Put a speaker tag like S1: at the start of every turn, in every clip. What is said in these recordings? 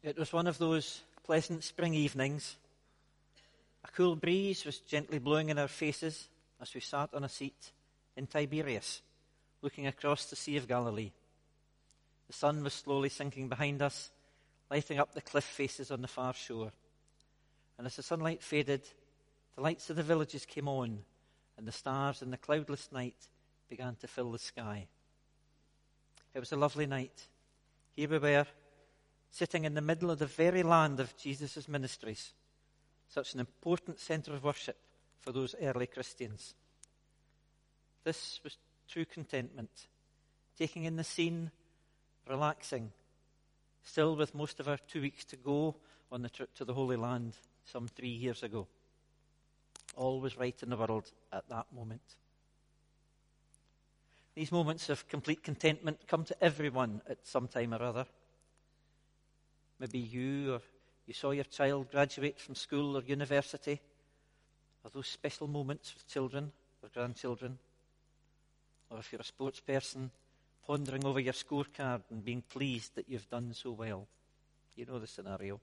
S1: It was one of those pleasant spring evenings. A cool breeze was gently blowing in our faces as we sat on a seat in Tiberias, looking across the Sea of Galilee. The sun was slowly sinking behind us, lighting up the cliff faces on the far shore. And as the sunlight faded, the lights of the villages came on, and the stars in the cloudless night began to fill the sky. It was a lovely night. Here we were, sitting in the middle of the very land of Jesus' ministries, such an important centre of worship for those early Christians. This was true contentment, taking in the scene, relaxing, still with most of our 2 weeks to go on the trip to the Holy Land some 3 years ago. All was right in the world at that moment. These moments of complete contentment come to everyone at some time or other. Maybe you saw your child graduate from school or university, or those special moments with children or grandchildren. Or if you're a sports person, pondering over your scorecard and being pleased that you've done so well. You know the scenario.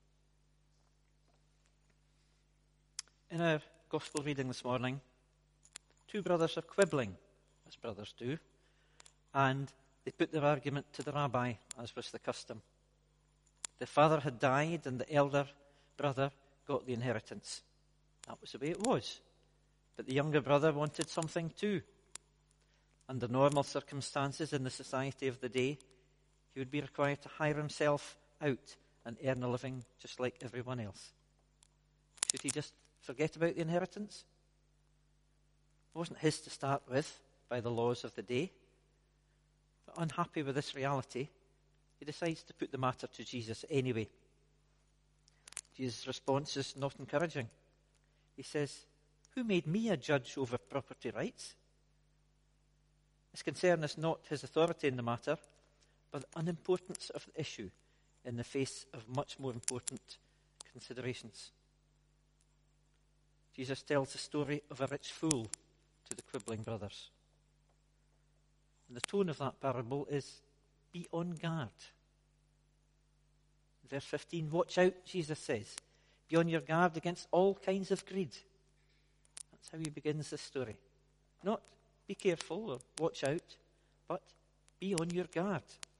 S1: In our gospel reading this morning, two brothers are quibbling, as brothers do, and they put their argument to the rabbi, as was the custom. The father had died and the elder brother got the inheritance. That was the way it was. But the younger brother wanted something too. Under normal circumstances in the society of the day, he would be required to hire himself out and earn a living just like everyone else. Should he just forget about the inheritance? It wasn't his to start with by the laws of the day. But unhappy with this reality, he decides to put the matter to Jesus anyway. Jesus' response is not encouraging. He says, "Who made me a judge over property rights?" His concern is not his authority in the matter, but the unimportance of the issue in the face of much more important considerations. Jesus tells the story of a rich fool to the quibbling brothers. And the tone of that parable is, be on guard. Verse 15, watch out, Jesus says. Be on your guard against all kinds of greed. That's how he begins the story. Not be careful or watch out, but be on your guard.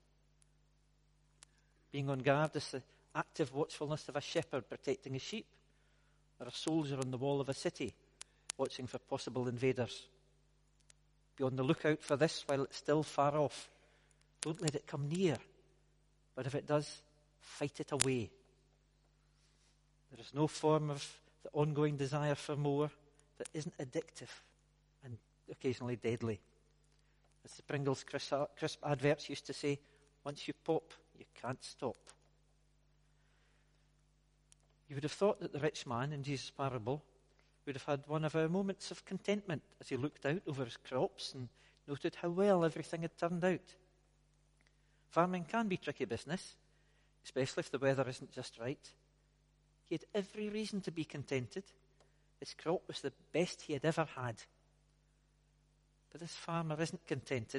S1: Being on guard is the active watchfulness of a shepherd protecting his sheep, or a soldier on the wall of a city watching for possible invaders. Be on the lookout for this while it's still far off. Don't let it come near, but if it does, fight it away. There is no form of the ongoing desire for more that isn't addictive and occasionally deadly. As the Pringles crisp adverts used to say, once you pop, you can't stop. You would have thought that the rich man in Jesus' parable would have had one of our moments of contentment as he looked out over his crops and noted how well everything had turned out. Farming can be tricky business, especially if the weather isn't just right. He had every reason to be contented. His crop was the best he had ever had. But this farmer isn't contented.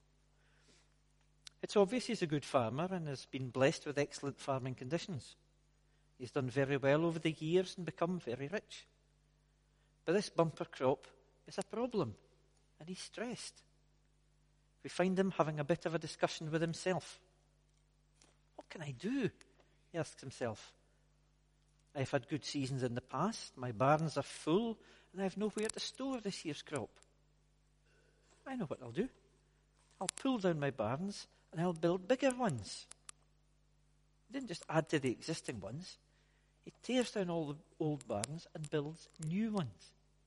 S1: It's obvious he's a good farmer and has been blessed with excellent farming conditions. He's done very well over the years and become very rich. But this bumper crop is a problem, and he's stressed. We find him having a bit of a discussion with himself. What can I do? He asks himself. I've had good seasons in the past, my barns are full, and I have nowhere to store this year's crop. I know what I'll do. I'll pull down my barns and I'll build bigger ones. He didn't just add to the existing ones. He tears down all the old barns and builds new ones.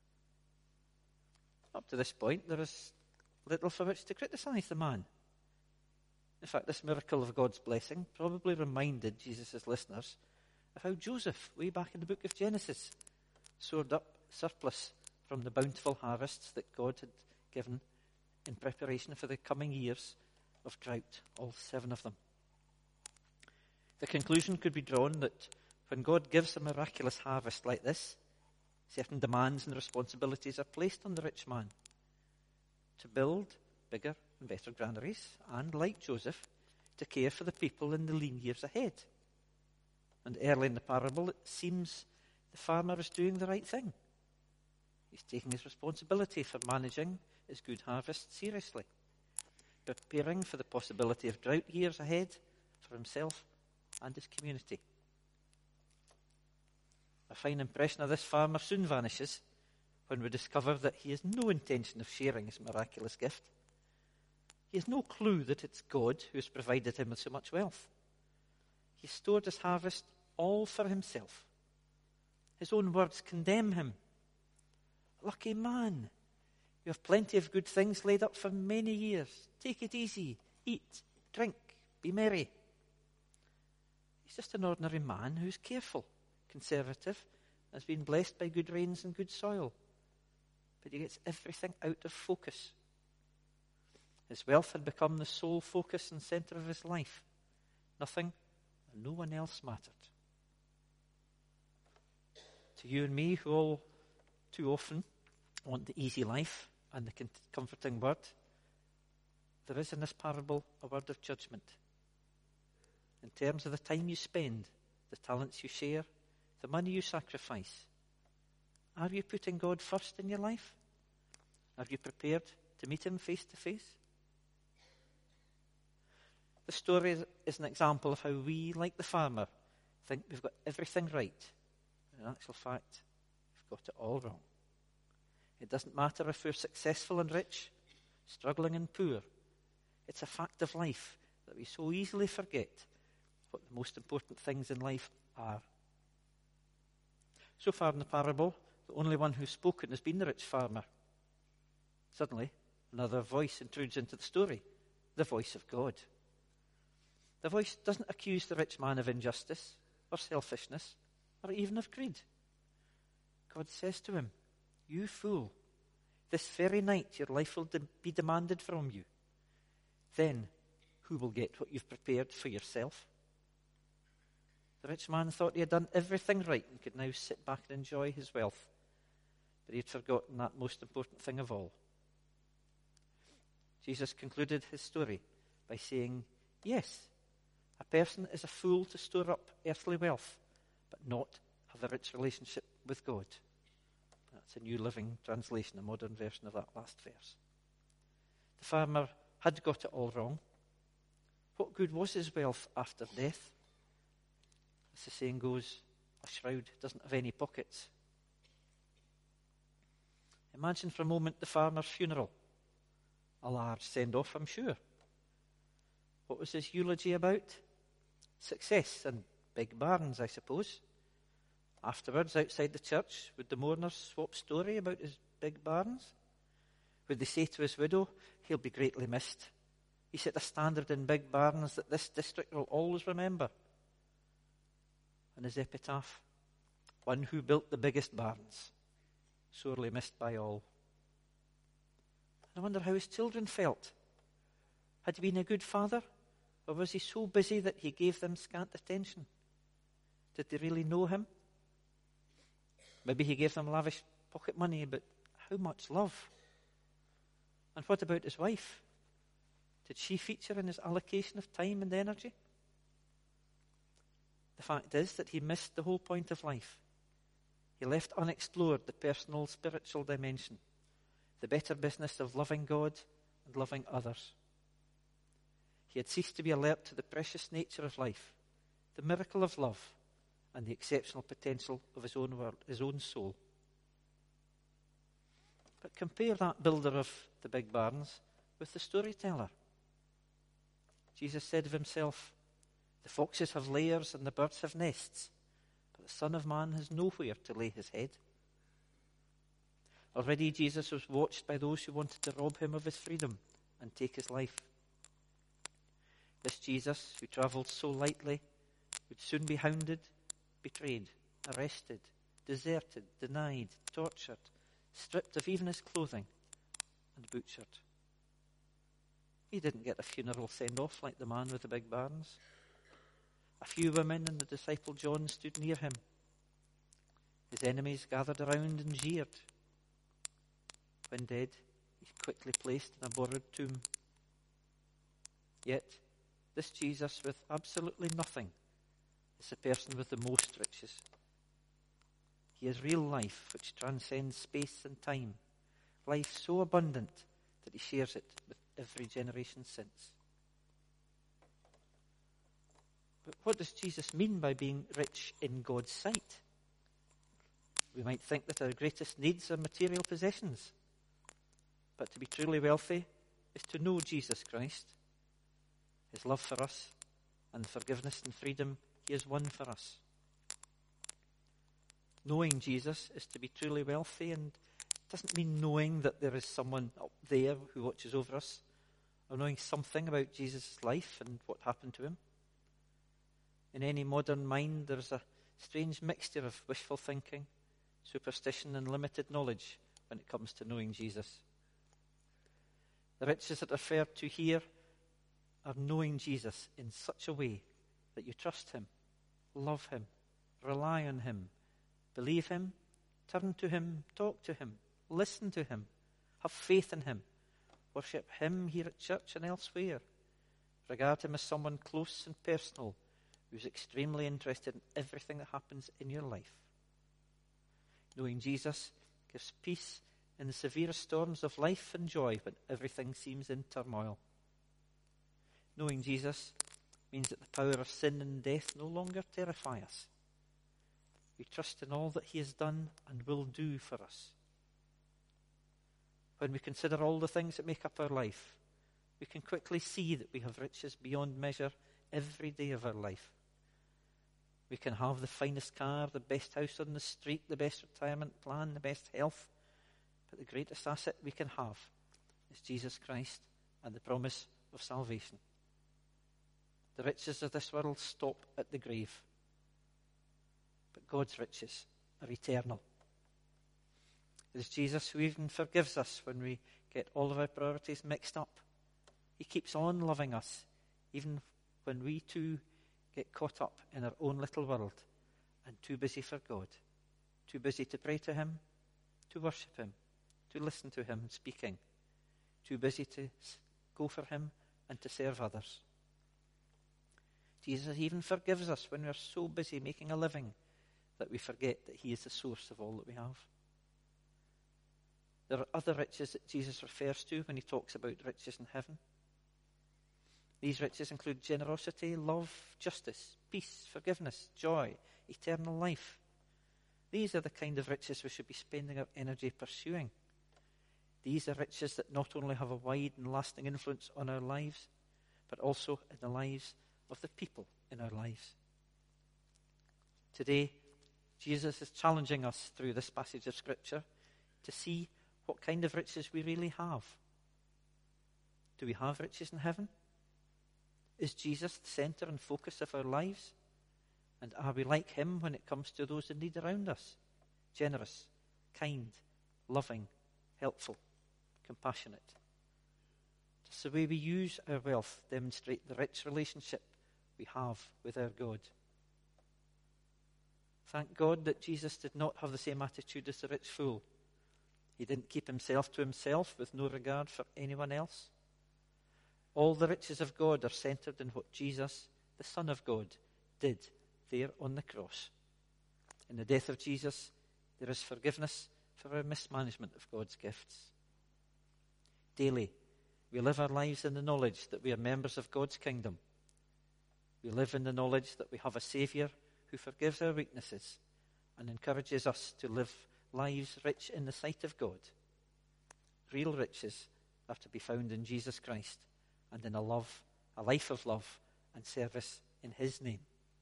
S1: Up to this point, there is little for which to criticize the man. In fact, this miracle of God's blessing probably reminded Jesus' listeners of how Joseph, way back in the book of Genesis, stored up surplus from the bountiful harvests that God had given in preparation for the coming years of drought, all 7 of them. The conclusion could be drawn that when God gives a miraculous harvest like this, certain demands and responsibilities are placed on the rich man to build bigger and better granaries and, like Joseph, to care for the people in the lean years ahead. And early in the parable, it seems the farmer is doing the right thing. He's taking his responsibility for managing his good harvest seriously, preparing for the possibility of drought years ahead for himself and his community. A fine impression of this farmer soon vanishes when we discover that he has no intention of sharing his miraculous gift. He has no clue that it's God who has provided him with so much wealth. He stored his harvest all for himself. His own words condemn him. Lucky man, you have plenty of good things laid up for many years. Take it easy, eat, drink, be merry. He's just an ordinary man who's careful, conservative, has been blessed by good rains and good soil. But he gets everything out of focus. His wealth had become the sole focus and centre of his life. Nothing and no one else mattered. To you and me, who all too often want the easy life and the comforting word, there is in this parable a word of judgment. In terms of the time you spend, the talents you share, the money you sacrifice, are you putting God first in your life? Are you prepared to meet him face to face? The story is an example of how we, like the farmer, think we've got everything right. In actual fact, we've got it all wrong. It doesn't matter if we're successful and rich, struggling and poor. It's a fact of life that we so easily forget what the most important things in life are. So far in the parable, the only one who's spoken has been the rich farmer. Suddenly, another voice intrudes into the story, the voice of God. The voice doesn't accuse the rich man of injustice or selfishness or even of greed. God says to him, "You fool, this very night your life will be demanded from you. Then who will get what you've prepared for yourself?" The rich man thought he had done everything right and could now sit back and enjoy his wealth. But he had forgotten that most important thing of all. Jesus concluded his story by saying, yes, a person is a fool to store up earthly wealth, but not have a rich relationship with God. That's a New Living Translation, a modern version of that last verse. The farmer had got it all wrong. What good was his wealth after death? As the saying goes, a shroud doesn't have any pockets. Imagine for a moment the farmer's funeral. A large send-off, I'm sure. What was his eulogy about? Success and big barns, I suppose. Afterwards, outside the church, would the mourners swap story about his big barns? Would they say to his widow, he'll be greatly missed. He set a standard in big barns that this district will always remember. And his epitaph, one who built the biggest barns, sorely missed by all. I wonder how his children felt. Had he been a good father, or was he so busy that he gave them scant attention? Did they really know him? Maybe he gave them lavish pocket money, but how much love? And what about his wife? Did she feature in his allocation of time and energy? The fact is that he missed the whole point of life. He left unexplored the personal, spiritual dimension, the better business of loving God and loving others. He had ceased to be alert to the precious nature of life, the miracle of love, and the exceptional potential of his own world, his own soul. But compare that builder of the big barns with the storyteller. Jesus said of himself, "The foxes have lairs and the birds have nests, but the Son of Man has nowhere to lay his head." Already Jesus was watched by those who wanted to rob him of his freedom and take his life. This Jesus, who travelled so lightly, would soon be hounded, betrayed, arrested, deserted, denied, tortured, stripped of even his clothing, and butchered. He didn't get a funeral send-off like the man with the big barns. A few women and the disciple John stood near him. His enemies gathered around and jeered. When dead, he's quickly placed in a borrowed tomb. Yet, this Jesus with absolutely nothing is the person with the most riches. He has real life which transcends space and time, life so abundant that he shares it with every generation since. But what does Jesus mean by being rich in God's sight? We might think that our greatest needs are material possessions. But to be truly wealthy is to know Jesus Christ, his love for us, and the forgiveness and freedom he has won for us. Knowing Jesus is to be truly wealthy, and it doesn't mean knowing that there is someone up there who watches over us, or knowing something about Jesus' life and what happened to him. In any modern mind, there is a strange mixture of wishful thinking, superstition, and limited knowledge when it comes to knowing Jesus. The riches that are referred to here are knowing Jesus in such a way that you trust him, love him, rely on him, believe him, turn to him, talk to him, listen to him, have faith in him, worship him here at church and elsewhere, regard him as someone close and personal who's extremely interested in everything that happens in your life. Knowing Jesus gives peace in the severest storms of life and joy when everything seems in turmoil. Knowing Jesus means that the power of sin and death no longer terrify us. We trust in all that he has done and will do for us. When we consider all the things that make up our life, we can quickly see that we have riches beyond measure every day of our life. We can have the finest car, the best house on the street, the best retirement plan, the best health. But the greatest asset we can have is Jesus Christ and the promise of salvation. The riches of this world stop at the grave. But God's riches are eternal. It is Jesus who even forgives us when we get all of our priorities mixed up. He keeps on loving us, even when we too get caught up in our own little world and too busy for God, too busy to pray to him, to worship him, to listen to him speaking, too busy to go for him and to serve others. Jesus even forgives us when we are so busy making a living that we forget that he is the source of all that we have. There are other riches that Jesus refers to when he talks about riches in heaven. These riches include generosity, love, justice, peace, forgiveness, joy, eternal life. These are the kind of riches we should be spending our energy pursuing. These are riches that not only have a wide and lasting influence on our lives, but also in the lives of the people in our lives. Today, Jesus is challenging us through this passage of Scripture to see what kind of riches we really have. Do we have riches in heaven? Is Jesus the center and focus of our lives? And are we like him when it comes to those in need around us? Generous, kind, loving, helpful, compassionate. Does the way we use our wealth demonstrate the rich relationship we have with our God? Thank God that Jesus did not have the same attitude as the rich fool. He didn't keep himself to himself with no regard for anyone else. All the riches of God are centered in what Jesus, the Son of God, did there on the cross. In the death of Jesus, there is forgiveness for our mismanagement of God's gifts. Daily, we live our lives in the knowledge that we are members of God's kingdom. We live in the knowledge that we have a Saviour who forgives our weaknesses and encourages us to live lives rich in the sight of God. Real riches are to be found in Jesus Christ and in a life of love and service in his name.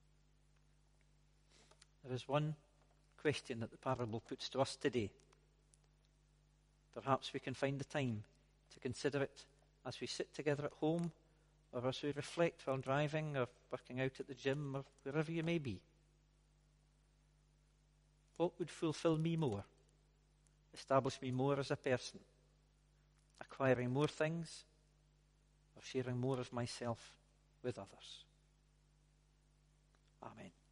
S1: There is one question that the parable puts to us today. Perhaps we can find the time to consider it as we sit together at home, or as we reflect while driving or working out at the gym or wherever you may be. What would fulfill me more, establish me more as a person, acquiring more things, or sharing more of myself with others? Amen.